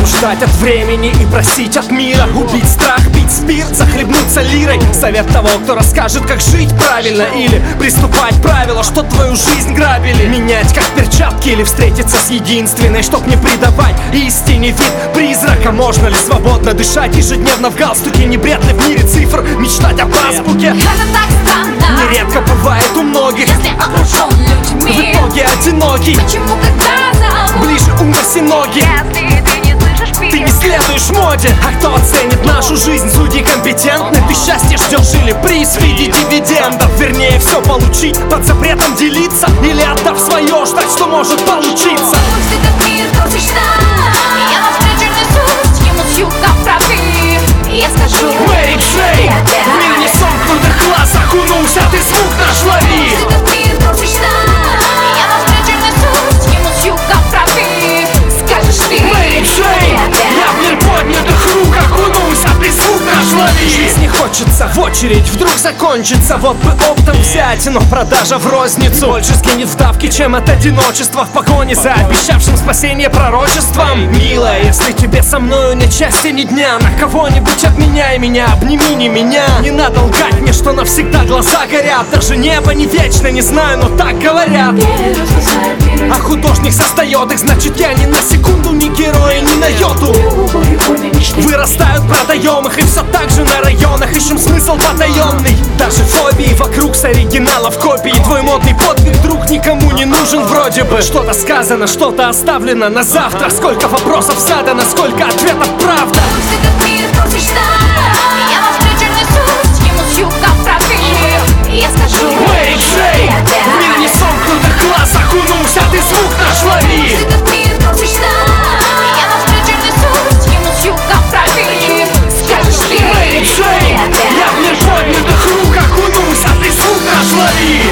Ждать от времени и просить от мира. Убить страх, пить спирт, захлебнуться лирой. Совет того, кто расскажет, как жить правильно. Или приступать правила, что твою жизнь грабили. Менять как перчатки или встретиться с единственной, чтоб не предавать истине вид призрака. Можно ли свободно дышать ежедневно в галстуке? Не бред ли в мире цифр мечтать об азбуке? Это так странно, нередко бывает у многих, если окружен людьми, в итоге одинокий. почему когда зовут, Ближе ум осьминоги, если ты не слышишь ты писк? не следуешь моде. А кто оценит нашу жизнь? Судьи компетентны. Ты счастье ждешь или приз в виде дивидендов? Вернее, все получить под запретом делиться, или отдав свое, ждать, что может получиться. Пусть этот мир крутишь нам, я навстречу несусь, ему с юга правды. Я скажу Мэри Джей, в мир несомкнутых глаз окунулся, ты звук наш лови. Пусть этот мир крутишь нам, я навстречу несусь, ему с юга правды. Скажешь ты Мэри Джей, я в мир поднятых рук окунулся, ты звук наш лови. Жизнь не хочется, в очередь вдруг закончится. Вот бы оптом взять, но продажа в розницу больше скинет в давки, чем от одиночества. В погоне за обещавшим спасение пророчеством. Милая, если тебе со мною ни части, ни дня, на кого-нибудь обменяй меня, обними не меня. Не надо лгать мне, что навсегда глаза горят. Даже небо не вечно, не знаю, но так говорят. А художник создает их, значит я ни на секунду не герой, ни на йоту. Вырастают, продаем их, и все так же на районах ищем смысл потаенный. Даже фобии вокруг с оригиналов копии. Твой модный подвиг, друг, никому не нужен вроде бы. Что-то сказано, что-то оставлено на завтра. Сколько вопросов задано, сколько ответов правда. Пусть этот мир крутишь нам, я навстречу несусь, ему с юга правды. Я скажу Мэри Джей, в мир несомкнутых глаз окунулся, ты звук наш лови. Пусть этот мир крутишь нам, я навстречу несусь, ему с юга правды. Скажешь ты Мэри Джей, я в мир поднятых рук окунулся, ты звук наш лови.